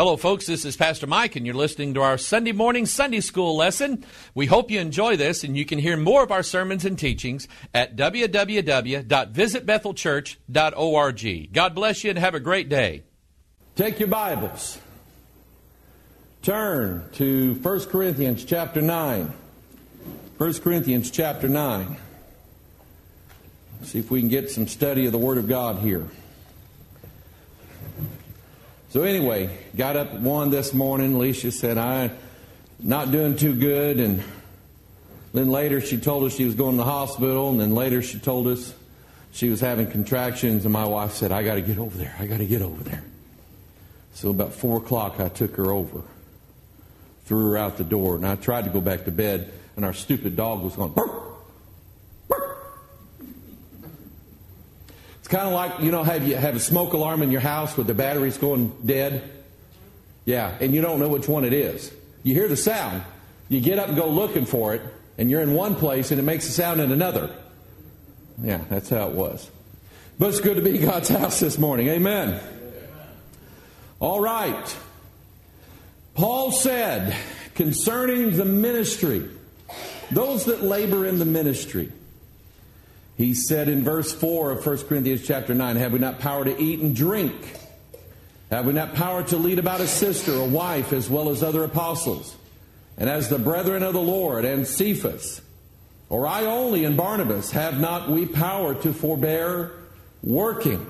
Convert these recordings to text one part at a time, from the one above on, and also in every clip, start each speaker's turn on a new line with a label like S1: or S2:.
S1: Hello, folks. This is Pastor Mike, and you're listening to our Sunday morning Sunday school lesson. We hope you enjoy this, and you can hear more of our sermons and teachings at www.visitbethelchurch.org. God bless you, and have a great day.
S2: Take your Bibles. Turn to 1 Corinthians chapter 9. 1 Corinthians chapter 9. See if we can get some study of the Word of God here. So anyway, got up at 1 this morning. Alicia said, I'm not doing too good. And then later she told us she was going to the hospital. And then later she told us she was having contractions. And my wife said, I got to get over there. I got to get over there. So about 4 o'clock I took her over. Threw her out the door. And I tried to go back to bed. And our stupid dog was going, burp. Kind of like, you know, have a smoke alarm in your house with the batteries going dead? Yeah, and you don't know which one it is. You hear the sound, you get up and go looking for it, and you're in one place and it makes a sound in another. Yeah, that's how it was. But it's good to be in God's house this morning. Amen. All right. Paul said concerning the ministry, those that labor in the ministry, he said in verse 4 of 1 Corinthians chapter 9, have we not power to eat and drink? Have we not power to lead about a sister, a wife, as well as other apostles? And as the brethren of the Lord and Cephas, or I only and Barnabas, have not we power to forbear working?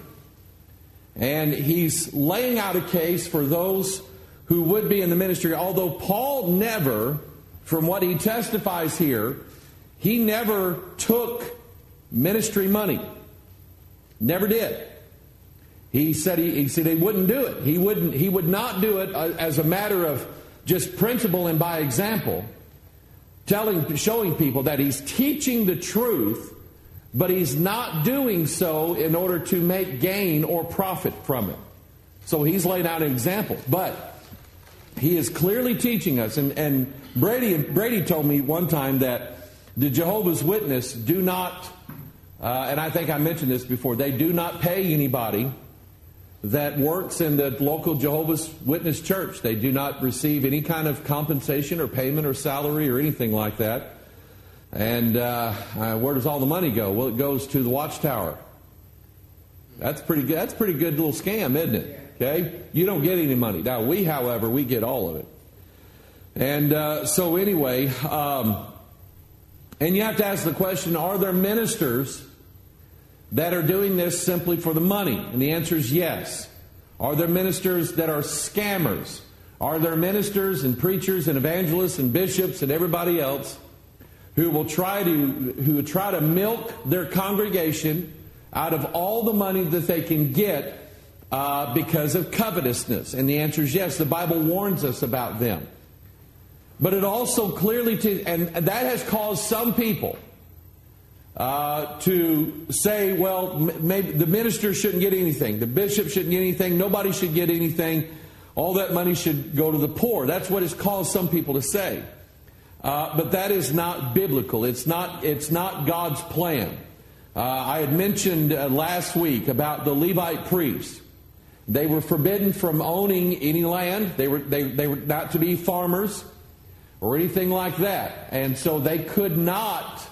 S2: And he's laying out a case for those who would be in the ministry, although Paul never, from what he testifies here, he never took ministry money. Never did. He said he wouldn't do it. He would not do it as a matter of just principle and by example, showing people that he's teaching the truth, but he's not doing so in order to make gain or profit from it. So he's laid out an example, but he is clearly teaching us. And Brady told me one time that the Jehovah's Witnesses do not. And I think I mentioned this before. They do not pay anybody that works in the local Jehovah's Witness church. They do not receive any kind of compensation or payment or salary or anything like that. And where does all the money go? Well, it goes to the Watchtower. That's pretty good. That's a pretty good little scam, isn't it? Okay, you don't get any money. Now we, however, we get all of it. And so anyway, and you have to ask the question: are there ministers that are doing this simply for the money? And the answer is yes. Are there ministers that are scammers? Are there ministers and preachers and evangelists and bishops and everybody else who will try to milk their congregation out of all the money that they can get because of covetousness? And the answer is yes. The Bible warns us about them. But it also clearly, and that has caused some people to say, well, maybe the minister shouldn't get anything. The bishop shouldn't get anything. Nobody should get anything. All that money should go to the poor. That's what has caused some people to say. But that is not biblical. It's not God's plan. I had mentioned last week about the Levite priests. They were forbidden from owning any land. They were not to be farmers or anything like that. And so they could not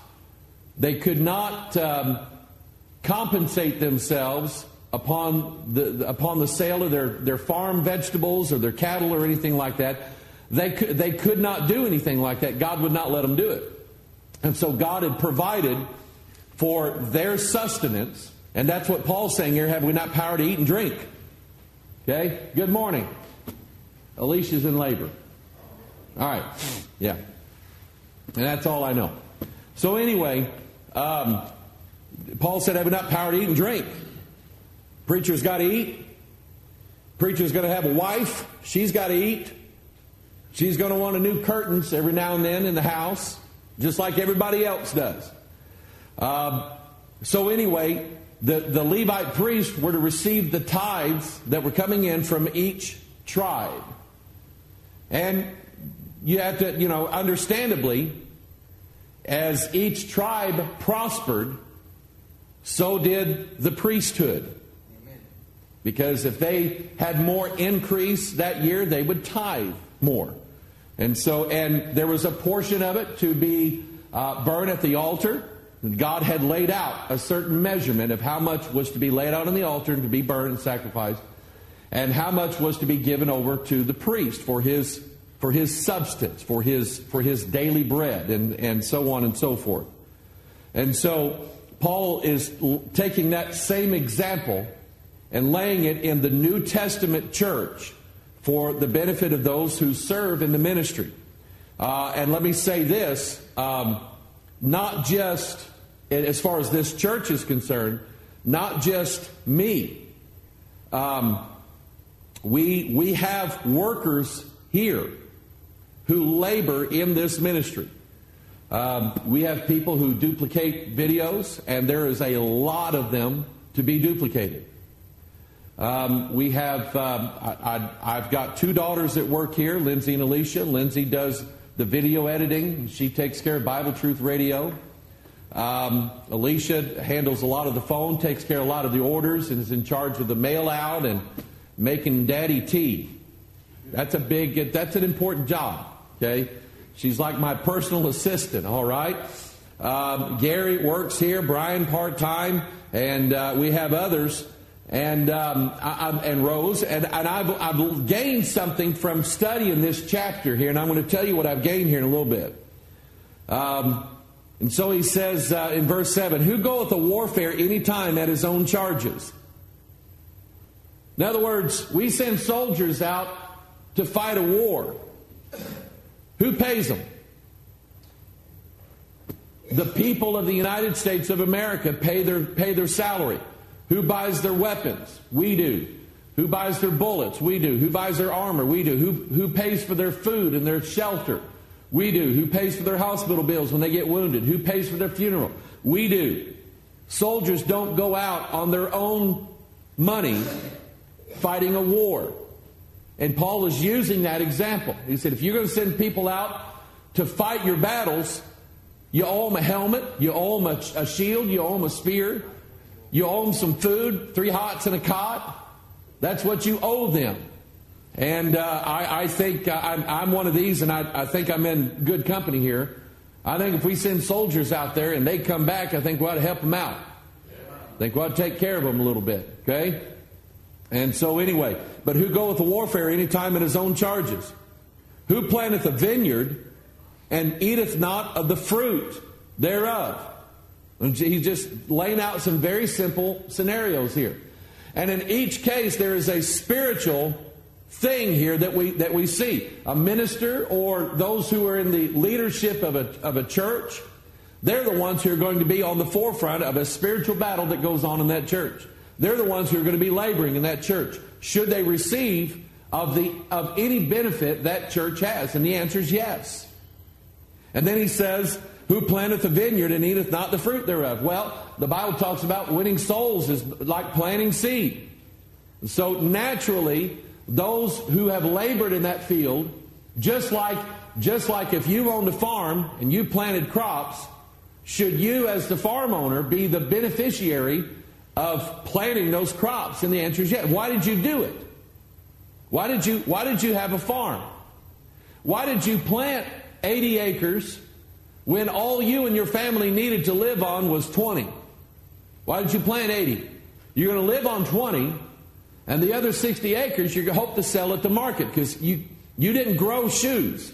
S2: compensate themselves upon the sale of their farm vegetables or their cattle or anything like that. They could not do anything like that. God would not let them do it. And so God had provided for their sustenance. And that's what Paul's saying here. Have we not power to eat and drink? Okay? Good morning. Alicia's in labor. All right. Yeah. And that's all I know. So anyway, Paul said, have we not power to eat and drink? Preacher's got to eat. Preacher's going to have a wife. She's got to eat. She's going to want a new curtains every now and then in the house, just like everybody else does. So anyway, the Levite priests were to receive the tithes that were coming in from each tribe. And you have to, understandably, as each tribe prospered, so did the priesthood. Amen. Because if they had more increase that year, they would tithe more. And there was a portion of it to be burned at the altar. God had laid out a certain measurement of how much was to be laid out on the altar and to be burned and sacrificed, and how much was to be given over to the priest for his substance, for his daily bread, and so on and so forth. And so Paul is taking that same example and laying it in the New Testament church for the benefit of those who serve in the ministry. And let me say this, not just, as far as this church is concerned, not just me. We have workers here who labor in this ministry. We have people who duplicate videos, and there is a lot of them to be duplicated. We have, I've got 2 daughters that work here, Lindsay and Alicia. Lindsay does the video editing. She takes care of Bible Truth Radio. Alicia handles a lot of the phone, takes care of a lot of the orders, and is in charge of the mail out and making Daddy tea. That's an important job, okay? She's like my personal assistant, all right? Gary works here, Brian part-time, and we have others. And Rose, and I've gained something from studying this chapter here, and I'm going to tell you what I've gained here in a little bit. And so he says in verse 7, who goeth to warfare any time at his own charges? In other words, we send soldiers out to fight a war. Who pays them? The people of the United States of America pay their salary. Who buys their weapons? We do. Who buys their bullets? We do. Who buys their armor? We do. Who pays for their food and their shelter? We do. Who pays for their hospital bills when they get wounded? Who pays for their funeral? We do. Soldiers don't go out on their own money fighting a war. And Paul is using that example. He said, if you're going to send people out to fight your battles, you owe them a helmet, you owe them a shield, you owe them a spear, you owe them some food, 3 hots and a cot. That's what you owe them. And I think I'm one of these, and I think I'm in good company here. I think if we send soldiers out there and they come back, I think we ought to help them out. I think we ought to take care of them a little bit, okay? And so anyway, but who goeth to warfare any time in his own charges? Who planteth a vineyard and eateth not of the fruit thereof? And he's just laying out some very simple scenarios here. And in each case, there is a spiritual thing here that we see. A minister or those who are in the leadership of a church, they're the ones who are going to be on the forefront of a spiritual battle that goes on in that church. They're the ones who are going to be laboring in that church. Should they receive of any benefit that church has? And the answer is yes. And then he says, who planteth a vineyard and eateth not the fruit thereof? Well, the Bible talks about winning souls is like planting seed. So naturally, those who have labored in that field, just like if you owned a farm and you planted crops, should you as the farm owner be the beneficiary of planting those crops? And the answer is yes. Why did you do it? Why did you have a farm? Why did you plant 80 acres when all you and your family needed to live on was 20? Why did you plant 80? You're going to live on 20, and the other 60 acres you hope to sell at the market because you didn't grow shoes.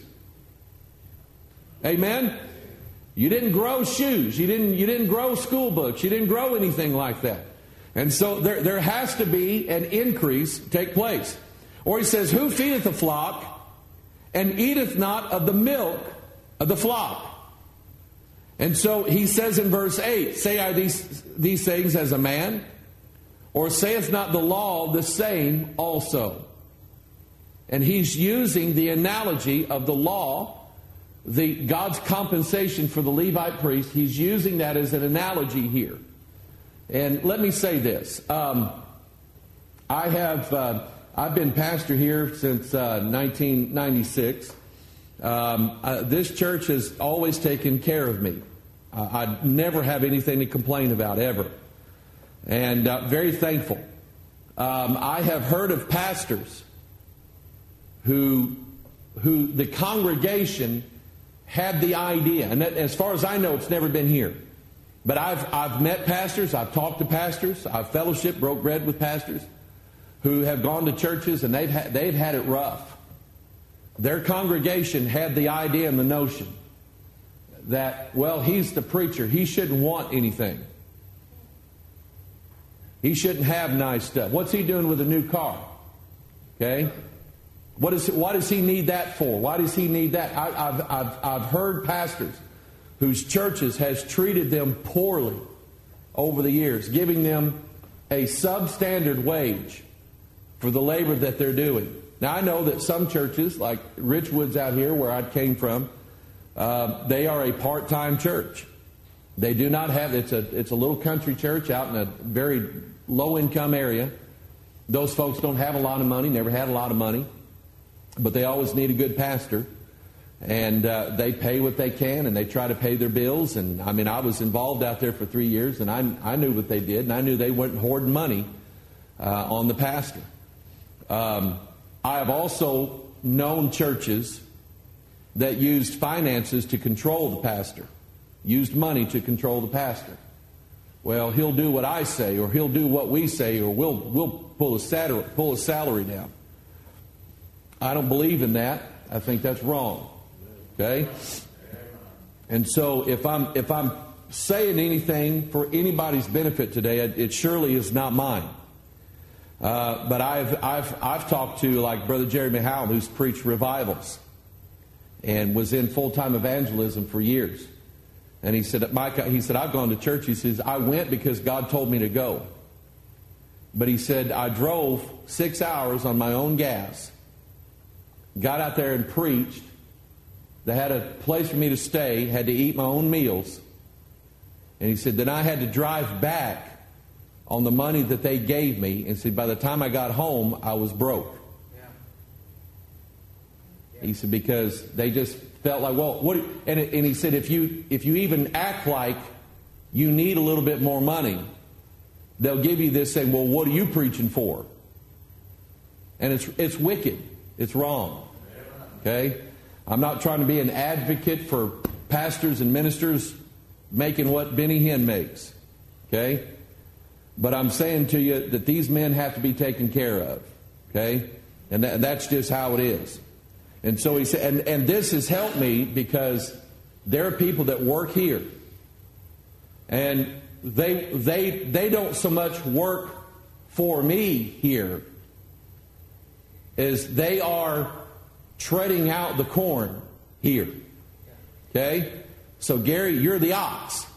S2: Amen? You didn't grow shoes. You didn't grow school books. You didn't grow anything like that. And so there has to be an increase take place. Or he says, who feedeth the flock and eateth not of the milk of the flock? And so he says in verse 8, say I these things as a man, or saith not the law the same also? And he's using the analogy of the law, God's compensation for the Levite priest. He's using that as an analogy here. And let me say this. I've been pastor here since 1996. This church has always taken care of me. I never have anything to complain about, ever. And very thankful. I have heard of pastors who the congregation had the idea, and as far as I know, it's never been here. But I've met pastors, I've talked to pastors, I've fellowship, broke bread with pastors who have gone to churches and they've had it rough. Their congregation had the idea and the notion that, well, he's the preacher, he shouldn't want anything. He shouldn't have nice stuff. What's he doing with a new car? Okay? Why does he need that for? Why does he need that? I've heard pastors whose churches has treated them poorly over the years, giving them a substandard wage for the labor that they're doing. Now, I know that some churches, like Richwoods out here where I came from, they are a part-time church. They do not have, it's a little country church out in a very low-income area. Those folks don't have a lot of money, never had a lot of money, but they always need a good pastor. And they pay what they can, and they try to pay their bills. And I mean, I was involved out there for 3 years, and I knew what they did, and I knew they weren't hoarding money on the pastor. I have also known churches that used finances to control the pastor, used money to control the pastor. Well, he'll do what I say, or he'll do what we say, or we'll pull his salary down. I don't believe in that. I think that's wrong. Okay? And so if I'm saying anything for anybody's benefit today, it surely is not mine. But I've talked to, like, Brother Jeremy Howell, who's preached revivals and was in full-time evangelism for years. And he said, I've gone to church. He says, I went because God told me to go. But he said, I drove 6 hours on my own gas, got out there and preached. They had a place for me to stay, had to eat my own meals. And he said, then I had to drive back on the money that they gave me. And said, by the time I got home, I was broke. He said, because they just felt like, well, what? And he said, if you even act like you need a little bit more money, they'll give you this saying, well, what are you preaching for? And it's wicked. It's wrong. Okay? I'm not trying to be an advocate for pastors and ministers making what Benny Hinn makes. Okay? But I'm saying to you that these men have to be taken care of. Okay? And that's just how it is. And so he said, and this has helped me because there are people that work here. And they don't so much work for me here as they are treading out the corn here. Okay? So Gary, you're the ox.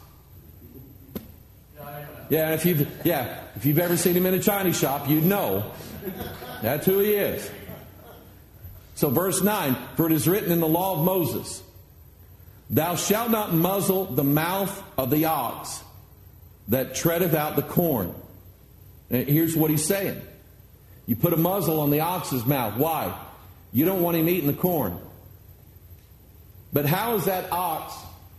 S2: Yeah, if you've ever seen him in a Chinese shop, you'd know. That's who he is. So verse 9, for it is written in the law of Moses, thou shalt not muzzle the mouth of the ox that treadeth out the corn. And here's what he's saying. You put a muzzle on the ox's mouth. Why? You don't want him eating the corn. But how is that ox?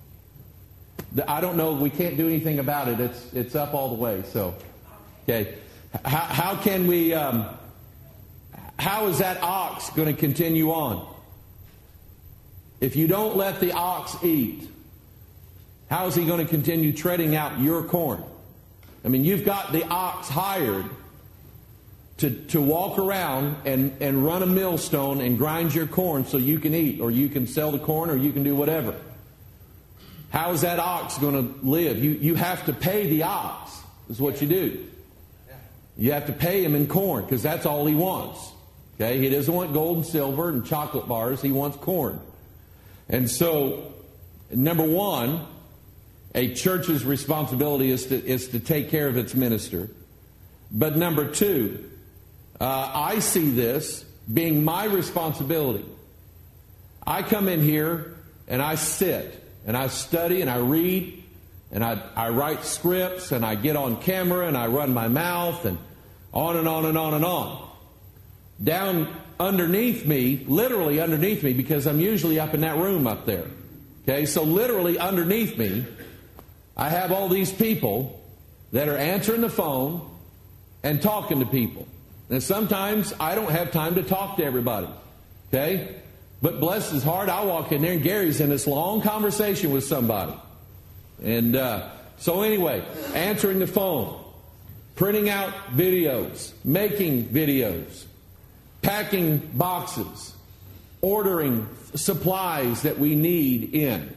S2: I don't know. We can't do anything about it. It's up all the way. So, okay. How can we? How is that ox going to continue on? If you don't let the ox eat, how is he going to continue treading out your corn? I mean, you've got the ox hired to walk around and run a millstone and grind your corn so you can eat, or you can sell the corn, or you can do whatever. How is that ox going to live? You have to pay the ox, is what you do. You have to pay him in corn, because that's all he wants. Okay? He doesn't want gold and silver and chocolate bars. He wants corn. And so, number one, a church's responsibility is to take care of its minister. But number two, I see this being my responsibility. I come in here and I sit and I study and I read and I write scripts and I get on camera and I run my mouth and on and on and on and on. Down underneath me, literally underneath me, because I'm usually up in that room up there. Okay, so literally underneath me, I have all these people that are answering the phone, and talking to people. And sometimes I don't have time to talk to everybody. Okay? But bless his heart, I walk in there and Gary's in this long conversation with somebody. And so anyway, answering the phone, printing out videos, making videos, packing boxes, ordering supplies that we need in,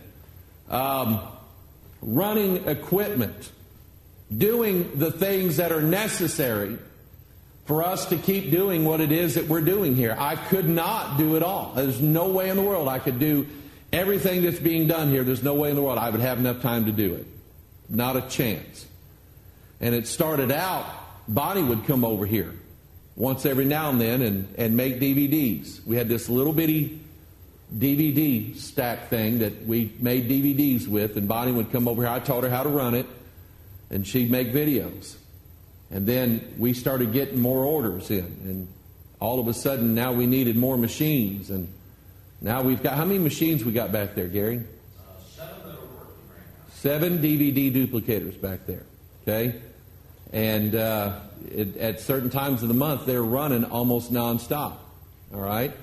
S2: running equipment, doing the things that are necessary for us to keep doing what it is that we're doing here. I could not do it all. There's no way in the world I could do everything that's being done here. There's no way in the world I would have enough time to do it. Not a chance. And it started out, Bonnie would come over here once every now and then and make DVDs. We had this little bitty DVD stack thing that we made DVDs with, and Bonnie would come over here. I taught her how to run it, and she'd make videos. And then we started getting more orders in, and all of a sudden now we needed more machines, and now we've got, how many machines we got back there, Gary?
S3: 7 that are working right now.
S2: 7 DVD duplicators back there, okay? And at certain times of the month, they're running almost nonstop, all right?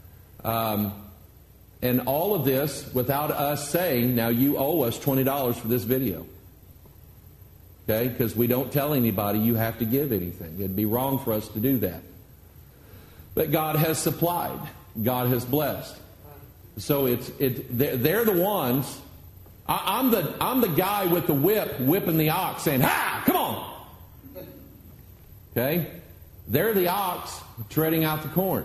S2: And all of this without us saying, now you owe us $20 for this video. Okay? Because we don't tell anybody you have to give anything. It'd be wrong for us to do that. But God has supplied. God has blessed. So they're the ones. I'm the guy with the whip whipping the ox saying, "Ha! Come on!" Okay? They're the ox treading out the corn.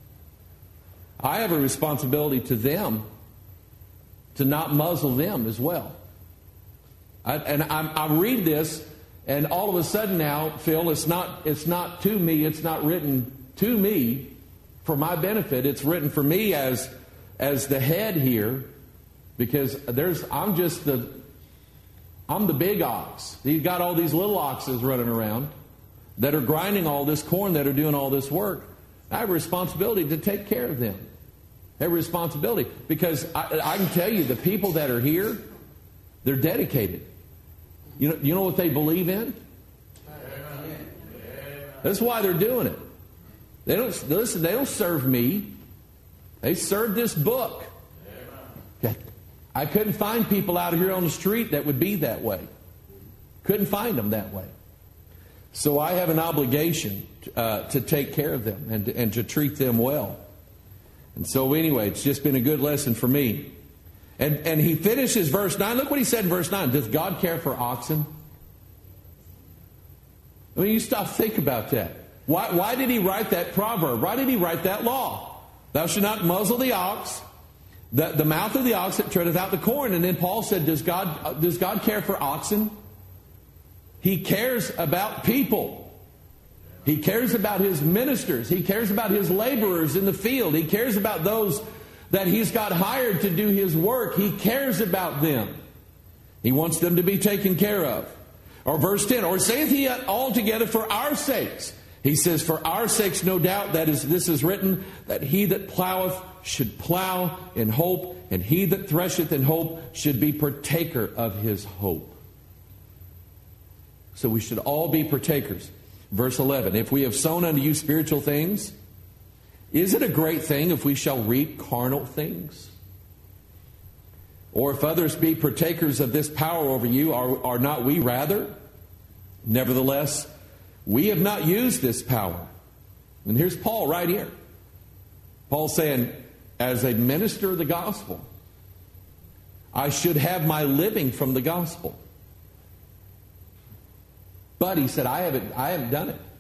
S2: I have a responsibility to them to not muzzle them as well. I read this, and all of a sudden now, Phil, it's not to me. It's not written to me for my benefit. It's written for me as the head here, because I'm the big ox. He's got all these little oxes running around that are grinding all this corn, that are doing all this work. I have a responsibility to take care of them. I have a responsibility because I can tell you the people that are here, they're dedicated. You know what they believe in? That's why they're doing it. They don't serve me. They serve this book. I couldn't find people out here on the street that would be that way. Couldn't find them that way. So I have an obligation to take care of them and to treat them well. And so anyway, it's just been a good lesson for me. And he finishes verse 9. Look what he said in verse 9. Does God care for oxen? I mean, you stop to think about that. Why did he write that proverb? Why did he write that law? Thou shalt not muzzle the ox, the mouth of the ox that treadeth out the corn. And then Paul said, does God care for oxen? He cares about people. He cares about his ministers. He cares about his laborers in the field. He cares about those that he's got hired to do his work. He cares about them. He wants them to be taken care of. Or verse 10, or saith he altogether for our sakes? He says, for our sakes, no doubt, this is written, that he that ploweth should plow in hope, and he that thresheth in hope should be partaker of his hope. So we should all be partakers. Verse 11, if we have sown unto you spiritual things, is it a great thing if we shall reap carnal things? Or if others be partakers of this power over you, are not we rather? Nevertheless, we have not used this power. And here's Paul right here. Paul saying, as a minister of the gospel, I should have my living from the gospel. But he said, I haven't done it.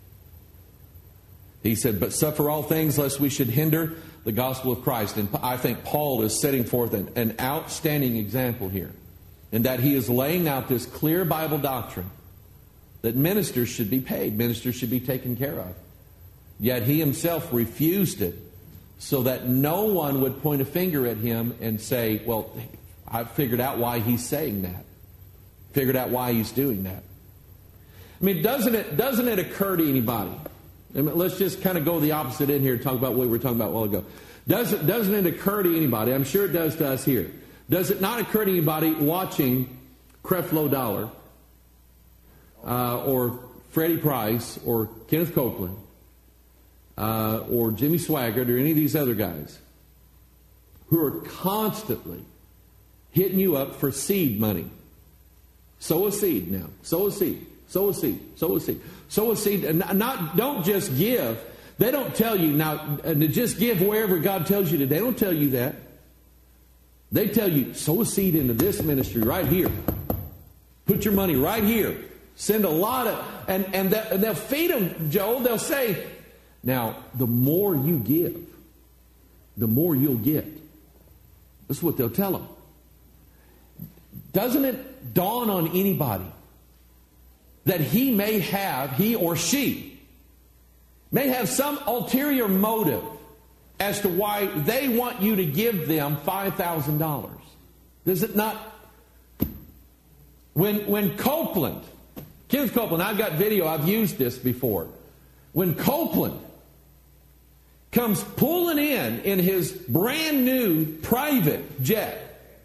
S2: He said, but suffer all things lest we should hinder the gospel of Christ. And I think Paul is setting forth an outstanding example here, in that he is laying out this clear Bible doctrine that ministers should be paid, ministers should be taken care of. Yet he himself refused it so that no one would point a finger at him and say, well, I've figured out why he's saying that. Figured out why he's doing that. I mean, doesn't it occur to anybody? I mean, let's just kind of go the opposite end here and talk about what we were talking about a while ago. Doesn't it occur to anybody? I'm sure it does to us here. Does it not occur to anybody watching Creflo Dollar or Freddie Price or Kenneth Copeland or Jimmy Swaggart or any of these other guys who are constantly hitting you up for seed money. Sow a seed now. Sow a seed. Sow a seed. Sow a seed. Sow a seed. And don't just give. They don't tell you now to just give wherever God tells you to. They don't tell you that. They tell you, sow a seed into this ministry right here. Put your money right here. Send a lot of, and they'll feed them, Joel. They'll say, now, the more you give, the more you'll get. That's what they'll tell them. Doesn't it dawn on anybody that he or she may have some ulterior motive as to why they want you to give them $5,000? Does it not? When Copeland, Kenneth Copeland, I've got video, I've used this before. When Copeland comes pulling in his brand new private jet,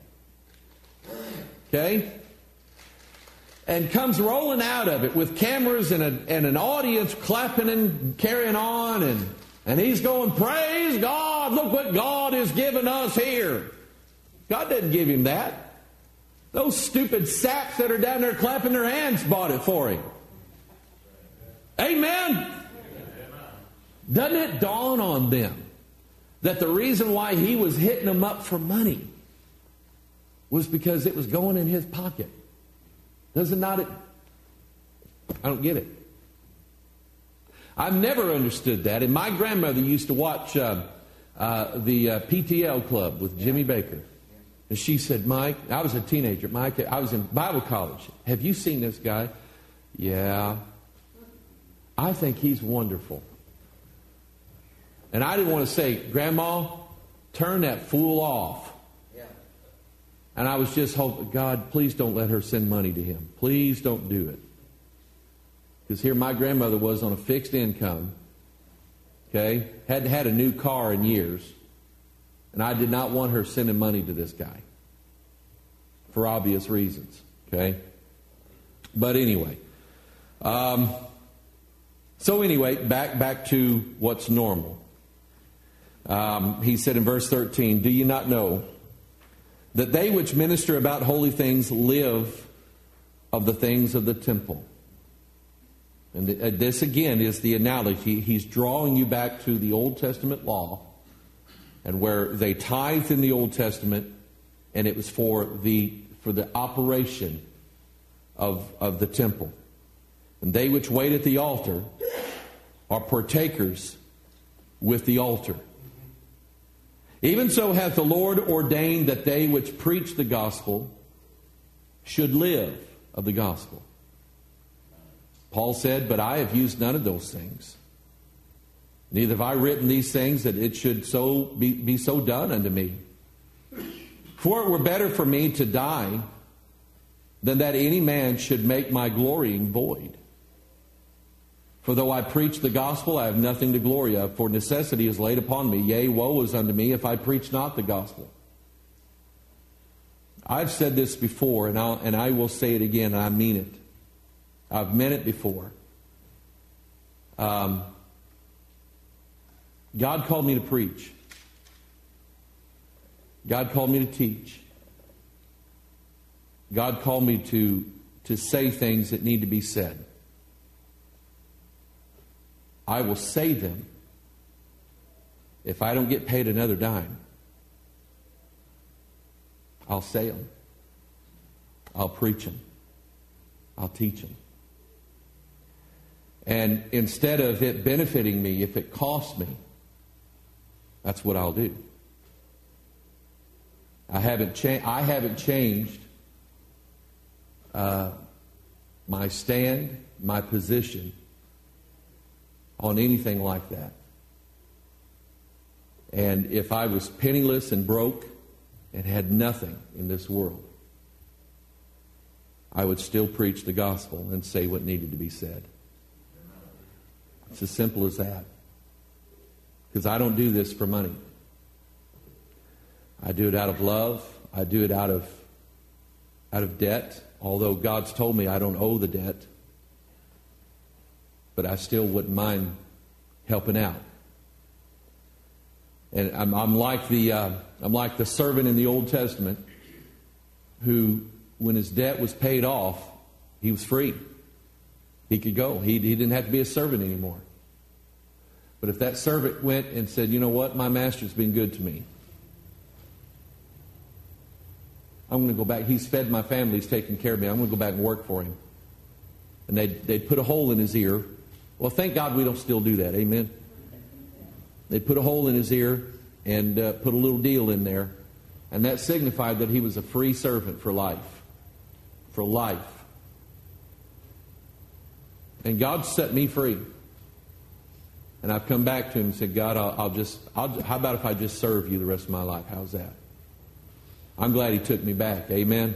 S2: okay, and comes rolling out of it with cameras and an audience clapping and carrying on, and he's going, praise God, look what God has given us here. God didn't give him that. Those stupid saps that are down there clapping their hands bought it for him. Amen? Doesn't it dawn on them that the reason why he was hitting them up for money was because it was going in his pocket? Does it not? I don't get it. I've never understood that. And my grandmother used to watch the PTL Club with Jimmy Baker. And she said, Mike, I was a teenager. Mike, I was in Bible college. Have you seen this guy? Yeah. I think he's wonderful. And I didn't want to say, Grandma, turn that fool off. Yeah. And I was just hoping, God, please don't let her send money to him. Please don't do it. Because here my grandmother was on a fixed income. Okay? Hadn't had a new car in years. And I did not want her sending money to this guy. For obvious reasons. Okay? But anyway. So anyway, back to what's normal. He said in verse 13, do you not know that they which minister about holy things live of the things of the temple? And this again is the analogy. He's drawing you back to the Old Testament law, and where they tithed in the Old Testament, and it was for the operation of the temple. And they which wait at the altar are partakers with the altar. Even so hath the Lord ordained that they which preach the gospel should live of the gospel. Paul said, but I have used none of those things. Neither have I written these things that it should so be so done unto me. For it were better for me to die than that any man should make my glorying void. For though I preach the gospel, I have nothing to glory of, for necessity is laid upon me. Yea, woe is unto me if I preach not the gospel. I've said this before, and I will say it again, and I mean it. I've meant it before. God called me to preach. God called me to teach. God called me to say things that need to be said. I will say them if I don't get paid another dime. I'll say them. I'll preach them. I'll teach them. And instead of it benefiting me, if it costs me, that's what I'll do. I haven't changed my stand, my position on anything like that. And if I was penniless and broke and had nothing in this world, I would still preach the gospel and say what needed to be said. It's as simple as that. Because I don't do this for money. I do it out of love. I do it out of debt. Although God's told me I don't owe the debt. but I still wouldn't mind helping out. And I'm like the servant in the Old Testament who, when his debt was paid off, he was free. He could go. He didn't have to be a servant anymore. But if that servant went and said, you know what, my master's been good to me, I'm going to go back. He's fed my family. He's taken care of me. I'm going to go back and work for him. And they'd put a hole in his ear. Well, thank God we don't still do that. Amen. They'd put a hole in his ear and put a little deal in there. And that signified that he was a free servant for life. For life. And God set me free. And I've come back to him and said, God, how about if I just serve you the rest of my life? How's that? I'm glad he took me back. Amen.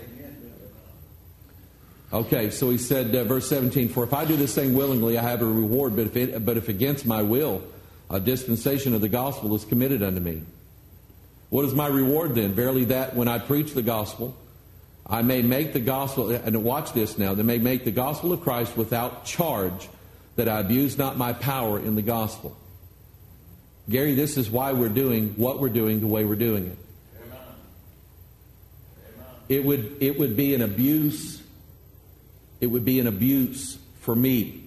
S2: Okay, so he said, verse 17, for if I do this thing willingly, I have a reward, but if against my will, a dispensation of the gospel is committed unto me. What is my reward then? Verily that when I preach the gospel, I may make the gospel, and watch this now, they may make the gospel of Christ without charge, that I abuse not my power in the gospel. Gary, this is why we're doing what we're doing the way we're doing it.
S3: Amen. Amen.
S2: It would be an abuse. It would be an abuse for me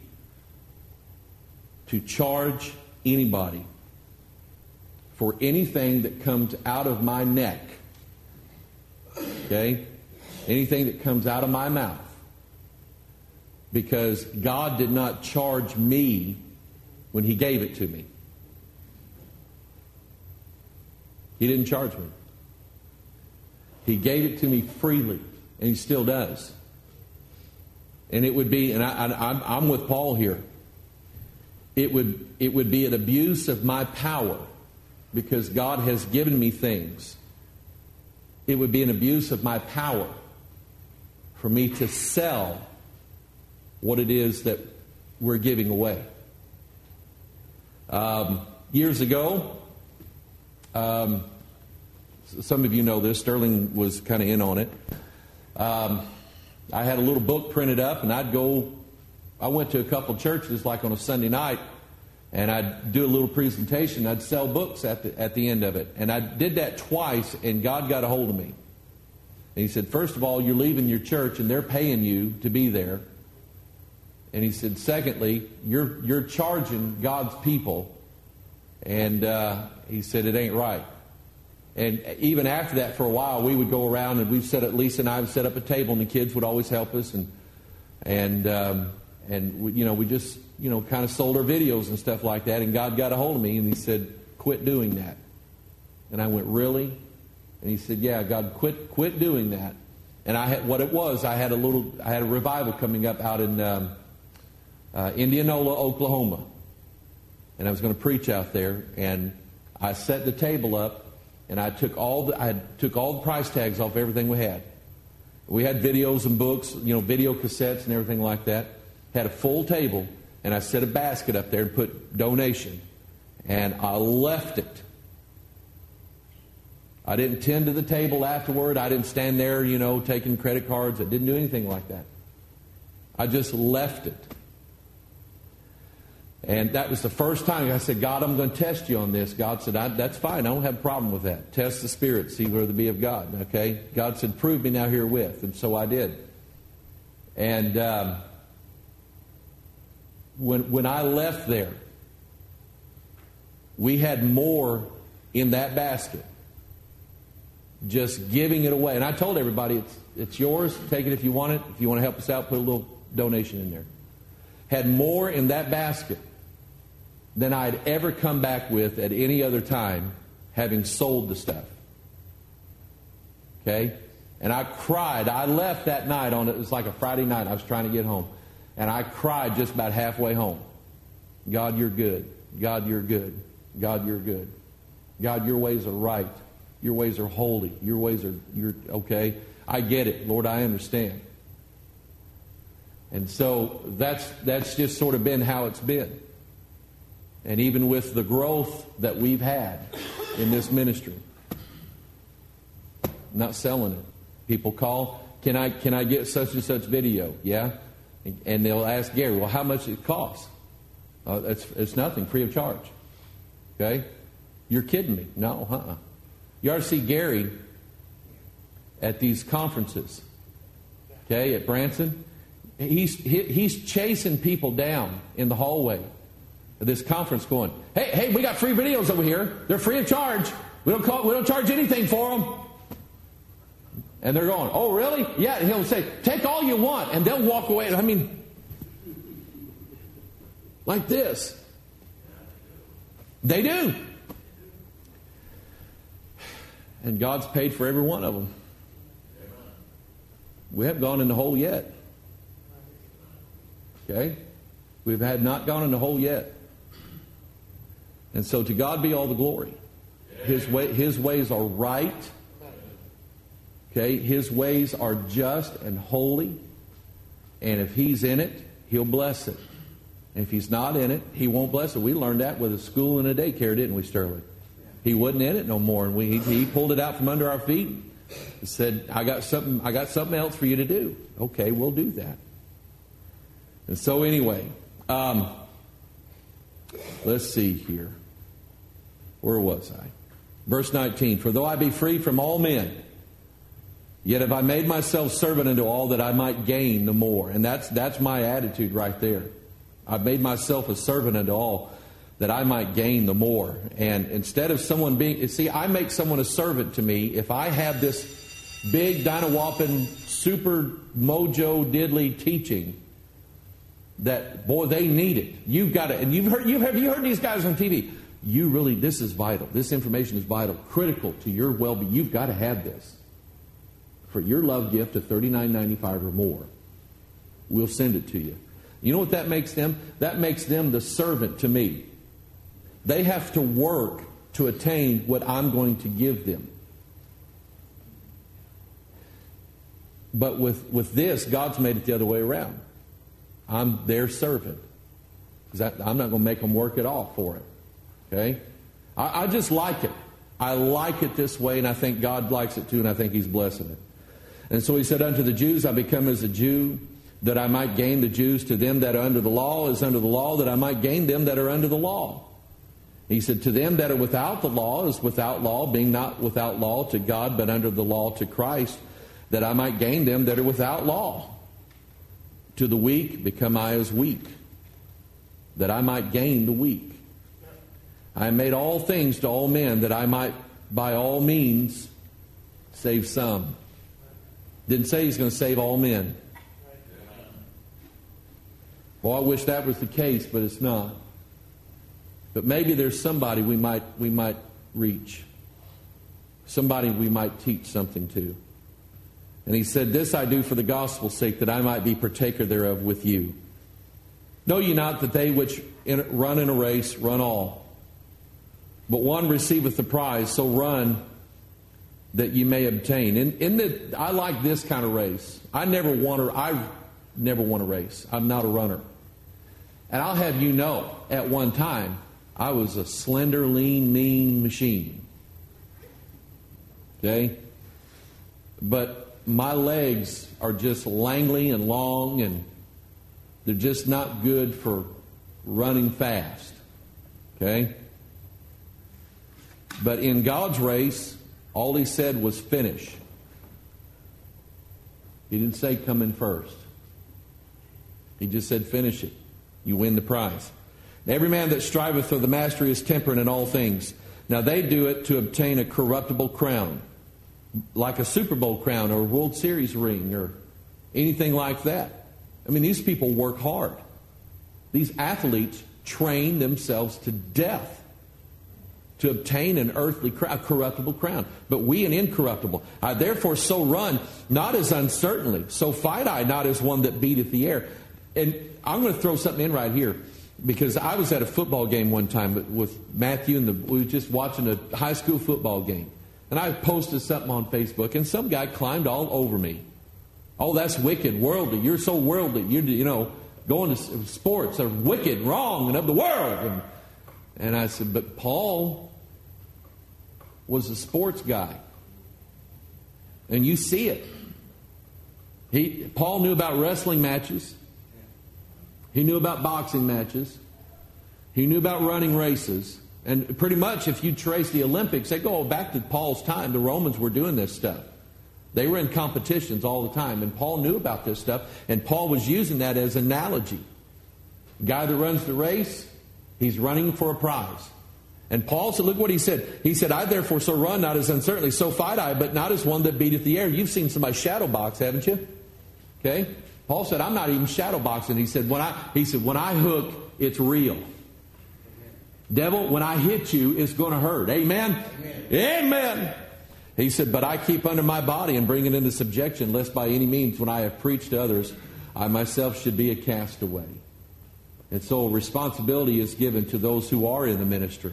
S2: to charge anybody for anything that comes out of my neck. Okay? Anything that comes out of my mouth. Because God did not charge me when He gave it to me. He didn't charge me. He gave it to me freely, and He still does. And it would be, and I'm with Paul here. It would be an abuse of my power because God has given me things. It would be an abuse of my power for me to sell what it is that we're giving away. Years ago, some of you know this, Sterling was kind of in on it. I had a little book printed up, and I went to a couple churches like on a Sunday night, and I'd do a little presentation. I'd sell books at the end of it. And I did that twice, and God got a hold of me. And He said, first of all, you're leaving your church, and they're paying you to be there. And He said, secondly, you're charging God's people. And He said, it ain't right. And even after that, for a while, we would go around and Lisa and I would set up a table, and the kids would always help us, and we just kind of sold our videos and stuff like that. And God got a hold of me, and He said, quit doing that. And I went, really? And He said, yeah, God, quit doing that. And I had a revival coming up out in Indianola, Oklahoma, and I was going to preach out there, and I set the table up. And I took all the price tags off everything we had. We had videos and books, video cassettes and everything like that. Had a full table, and I set a basket up there and put donation. And I left it. I didn't tend to the table afterward. I didn't stand there, taking credit cards. I didn't do anything like that. I just left it. And that was the first time I said, God, I'm going to test you on this. God said, that's fine. I don't have a problem with that. Test the Spirit, see whether it be of God. Okay? God said, prove me now herewith. And so I did. And when I left there, we had more in that basket. Just giving it away. And I told everybody, it's yours. Take it if you want it. If you want to help us out, put a little donation in there. Had more in that basket than I'd ever come back with at any other time, having sold the stuff. Okay? And I cried. I left that night it was like a Friday night. I was trying to get home. And I cried just about halfway home. God, you're good. God, you're good. God, you're good. God, your ways are right. Your ways are holy. Your ways you're okay. I get it. Lord, I understand. And so that's just sort of been how it's been. And even with the growth that we've had in this ministry, not selling it. People call, can I get such and such video? Yeah? And they'll ask Gary, well, how much it costs? It's nothing, free of charge. Okay? You're kidding me. No, You ought to see Gary at these conferences. Okay, at Branson. He's chasing people down in the hallway of this conference going, hey, we got free videos over here. They're free of charge. We don't charge anything for them. And they're going, oh, really? Yeah. And he'll say, take all you want. And they'll walk away. I mean, like this. They do. And God's paid for every one of them. We haven't gone in the hole yet. Okay? We've not gone in the hole yet. And so to God be all the glory. His ways are right. Okay? His ways are just and holy. And if He's in it, He'll bless it. And if He's not in it, He won't bless it. We learned that with a school and a daycare, didn't we, Sterling? He wasn't in it no more. And He pulled it out from under our feet. He said, I got something else for you to do. Okay, we'll do that. And so anyway, let's see here. Where was I? Verse 19, for though I be free from all men, yet have I made myself servant unto all that I might gain the more. And that's my attitude right there. I've made myself a servant unto all that I might gain the more. And instead of someone being... See, I make someone a servant to me if I have this big, Dyna-Whopping, super mojo diddly teaching that, boy, they need it. You've got to... And have you heard these guys on TV? This is vital. This information is vital, critical to your well-being. You've got to have this. For your love gift of $39.95 or more, we'll send it to you. You know what that makes them? That makes them the servant to me. They have to work to attain what I'm going to give them. But with this, God's made it the other way around. I'm their servant. I'm not going to make them work at all for it. Okay? I just like it. I like it this way, and I think God likes it too, and I think He's blessing it. And so He said, unto the Jews I become as a Jew, that I might gain the Jews. To them that are under the law is under the law, that I might gain them that are under the law. He said, to them that are without the law is without law, being not without law to God, but under the law to Christ, that I might gain them that are without law. To the weak become I as weak, that I might gain the weak. I made all things to all men, that I might by all means save some. Didn't say He's going to save all men. Well, I wish that was the case, but it's not. But maybe there's somebody we might reach. Somebody we might teach something to. And He said, this I do for the gospel's sake, that I might be partaker thereof with you. Know ye not that they which run in a race run all, but one receiveth the prize, so run that ye may obtain. I like this kind of race. I never want a race. I'm not a runner. And I'll have you know, at one time, I was a slender, lean, mean machine. Okay? But my legs are just langly and long, and they're just not good for running fast. Okay? But in God's race, all He said was finish. He didn't say come in first. He just said finish it. You win the prize. Every man that striveth for the mastery is temperate in all things. Now they do it to obtain a corruptible crown, like a Super Bowl crown or a World Series ring or anything like that. I mean, these people work hard. These athletes train themselves to death to obtain an earthly crown, a corruptible crown. But we an incorruptible. I therefore so run, not as uncertainly. So fight I, not as one that beateth the air. And I'm going to throw something in right here, because I was at a football game one time with Matthew, and we were just watching a high school football game. And I posted something on Facebook, and some guy climbed all over me. Oh, that's wicked, worldly. You're so worldly. You know, going to sports are wicked, wrong, and of the world. And I said, but Paul was a sports guy. And you see it. Paul knew about wrestling matches. He knew about boxing matches. He knew about running races. And pretty much if you trace the Olympics, they go back to Paul's time. The Romans were doing this stuff. They were in competitions all the time. And Paul knew about this stuff. And Paul was using that as an analogy. The guy that runs the race, he's running for a prize. And Paul said, look what he said. He said, I therefore so run, not as uncertainly, so fight I, but not as one that beateth the air. You've seen somebody shadow box, haven't you? Okay? Paul said, I'm not even shadow boxing. He said, when I hook, it's real. Devil, when I hit you, it's going to hurt. Amen? Amen? Amen. He said, but I keep under my body and bring it into subjection, lest by any means when I have preached to others, I myself should be a castaway. And so responsibility is given to those who are in the ministry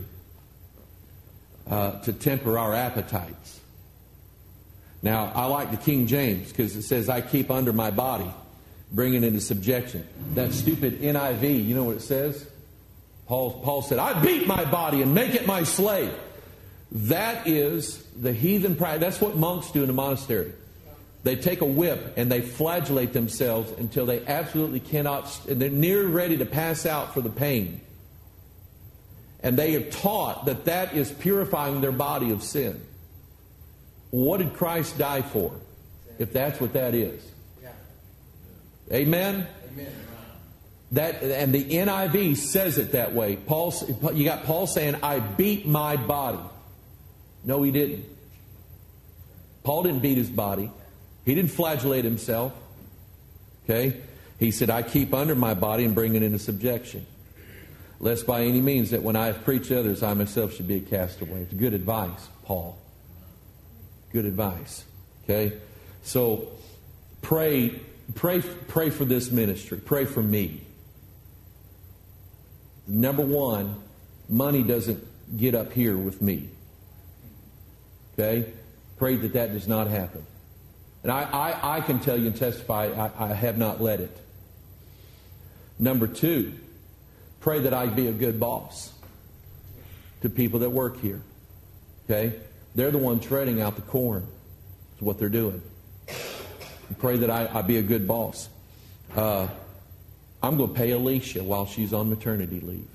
S2: to temper our appetites. Now, I like the King James because it says, I keep under my body, bring it into subjection. That stupid NIV, you know what it says? Paul said, I beat my body and make it my slave. That is the heathen practice. That's what monks do in a monastery. They take a whip and they flagellate themselves until they absolutely cannot, and they're near ready to pass out for the pain. And they have taught that that is purifying their body of sin. What did Christ die for, if that's what that is? Amen? Amen. That, and the NIV says it that way. You got Paul saying, I beat my body. No, he didn't. Paul didn't beat his body. He didn't flagellate himself. Okay? He said, I keep under my body and bring it into subjection, lest by any means that when I have preached to others, I myself should be a castaway. It's good advice, Paul. Good advice. Okay? So, pray for this ministry. Pray for me. Number one, money doesn't get up here with me. Okay? Pray that does not happen. And I can tell you and testify, I have not let it. Number two, pray that I be a good boss to people that work here. Okay? They're the ones treading out the corn. That's what they're doing. Pray that I be a good boss. I'm going to pay Alicia while she's on maternity leave.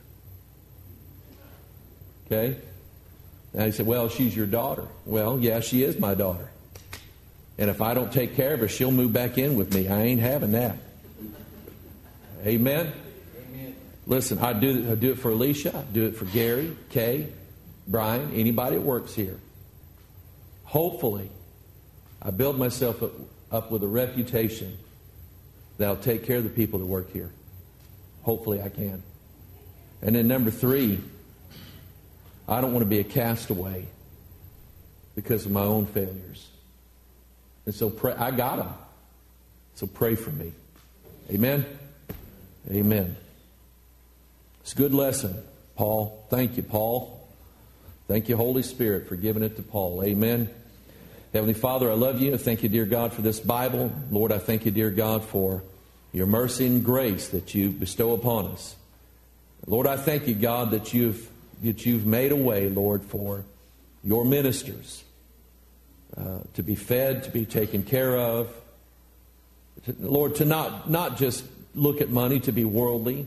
S2: Okay? And he said, well, she's your daughter. Well, yeah, she is my daughter. And if I don't take care of her, she'll move back in with me. I ain't having that. Amen? Amen. Listen, I do it for Alicia. I do it for Gary, Kay, Brian, anybody that works here. Hopefully, I build myself up with a reputation that I'll take care of the people that work here. Hopefully I can. And then number three, I don't want to be a castaway because of my own failures. And so pray. I got them. So pray for me. Amen? Amen. It's a good lesson, Paul. Thank you, Paul. Thank you, Holy Spirit, for giving it to Paul. Amen. Heavenly Father, I love you. I thank you, dear God, for this Bible. Lord, I thank you, dear God, for your mercy and grace that you bestow upon us. Lord, I thank you, God, that you've made a way, Lord, for your ministers to be fed, to be taken care of. Lord, to not just look at money, to be worldly.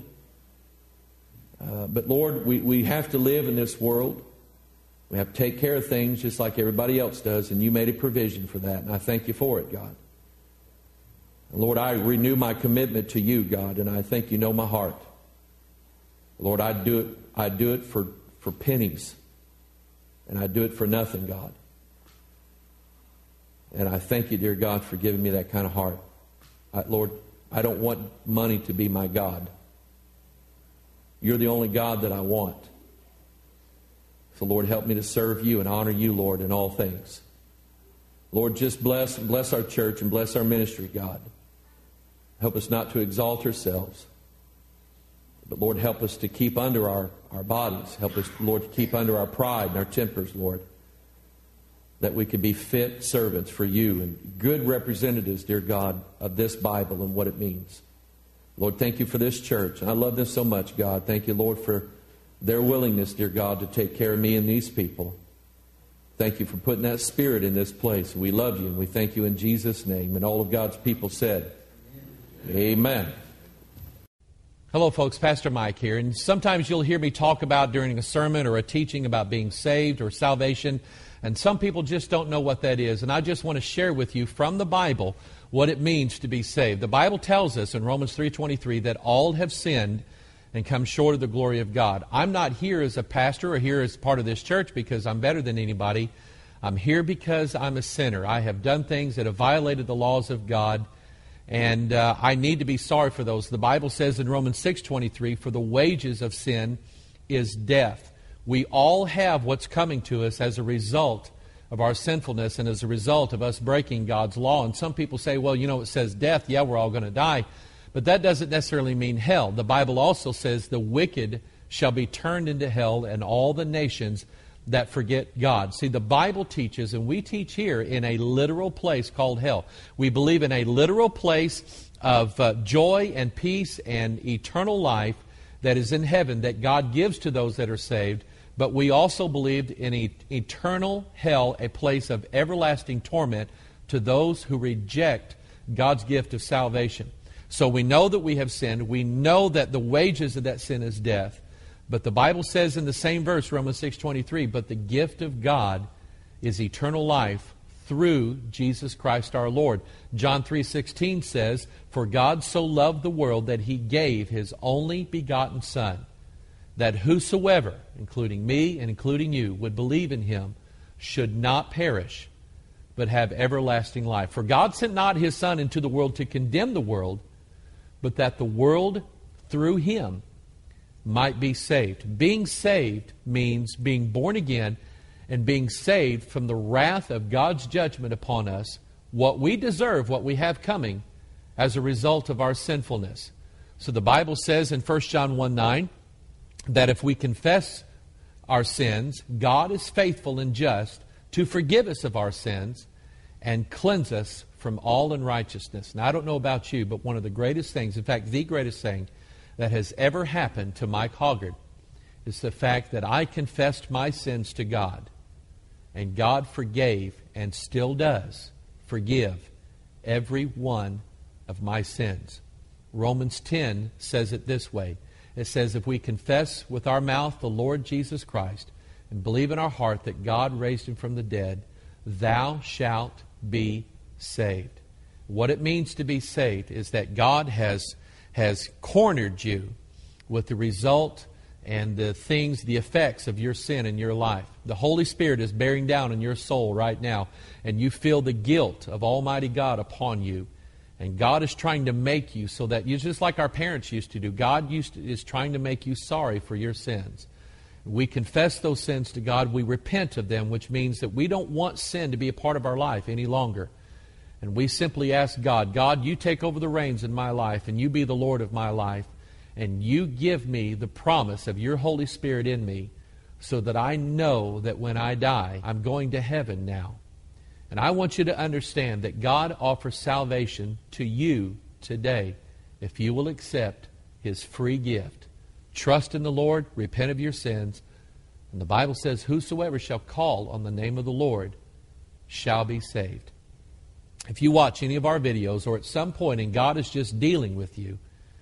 S2: But Lord, we have to live in this world. We have to take care of things just like everybody else does, and you made a provision for that, and I thank you for it, God. And Lord, I renew my commitment to you, God, and I think you know my heart. Lord, I do it for pennies, and I do it for nothing, God. And I thank you, dear God, for giving me that kind of heart. Lord, I don't want money to be my God. You're the only God that I want. So, Lord, help me to serve you and honor you, Lord, in all things. Lord, just bless our church and bless our ministry, God. Help us not to exalt ourselves. But, Lord, help us to keep under our bodies. Help us, Lord, to keep under our pride and our tempers, Lord. That we can be fit servants for you and good representatives, dear God, of this Bible and what it means. Lord, thank you for this church. And I love them so much, God. Thank you, Lord, for their willingness, dear God, to take care of me and these people. Thank you for putting that spirit in this place. We love you and we thank you in Jesus' name. And all of God's people said, Amen.
S1: Hello, folks. Pastor Mike here. And sometimes you'll hear me talk about during a sermon or a teaching about being saved or salvation. And some people just don't know what that is. And I just want to share with you from the Bible what it means to be saved. The Bible tells us in Romans 3:23 that all have sinned and come short of the glory of God. I'm not here as a pastor or here as part of this church because I'm better than anybody. I'm here because I'm a sinner. I have done things that have violated the laws of God. And I need to be sorry for those. The Bible says in Romans 6:23, for the wages of sin is death. We all have what's coming to us as a result of our sinfulness and as a result of us breaking God's law. And some people say, well, it says death. Yeah, we're all going to die. But that doesn't necessarily mean hell. The Bible also says the wicked shall be turned into hell and all the nations that forget God. See, the Bible teaches, and we teach here, in a literal place called hell. We believe in a literal place of joy and peace and eternal life that is in heaven that God gives to those that are saved. But we also believed in eternal hell, a place of everlasting torment to those who reject God's gift of salvation. So we know that we have sinned. We know that the wages of that sin is death. But the Bible says in the same verse, Romans 6:23, but the gift of God is eternal life through Jesus Christ our Lord. John 3:16 says, for God so loved the world that He gave His only begotten Son, that whosoever, including me and including you, would believe in Him should not perish, but have everlasting life. For God sent not His Son into the world to condemn the world, but that the world through Him might be saved. Being saved means being born again and being saved from the wrath of God's judgment upon us, what we deserve, what we have coming as a result of our sinfulness. So the Bible says in 1 John 1:9 that if we confess our sins, God is faithful and just to forgive us of our sins and cleanse us from all unrighteousness. Now, I don't know about you, but one of the greatest things, in fact, the greatest thing that has ever happened to Mike Hoggard is the fact that I confessed my sins to God, and God forgave and still does forgive every one of my sins. Romans 10 says it this way. It says, if we confess with our mouth the Lord Jesus Christ and believe in our heart that God raised Him from the dead, thou shalt be saved. What it means to be saved is that God has cornered you with the result and the things, the effects of your sin in your life. The Holy Spirit is bearing down in your soul right now, and you feel the guilt of Almighty God upon you. And God is trying to make you so that you, just like our parents used to do, God is trying to make you sorry for your sins. We confess those sins to God. We repent of them, which means that we don't want sin to be a part of our life any longer. And we simply ask God, God, you take over the reins in my life, and you be the Lord of my life, and you give me the promise of your Holy Spirit in me so that I know that when I die, I'm going to heaven now. And I want you to understand that God offers salvation to you today if you will accept His free gift. Trust in the Lord, repent of your sins, and the Bible says, whosoever shall call on the name of the Lord shall be saved. If you watch any of our videos or at some point and God is just dealing with you,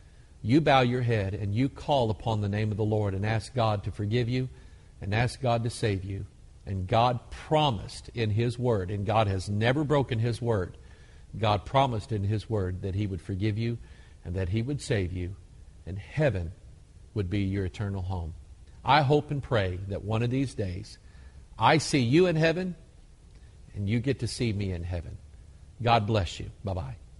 S1: you bow your head and you call upon the name of the Lord and ask God to forgive you and ask God to save you. And God promised in His Word, and God has never broken His Word, God promised in His Word that He would forgive you and that He would save you, and heaven would be your eternal home. I hope and pray that one of these days I see you in heaven and you get to see me in heaven. God bless you. Bye-bye.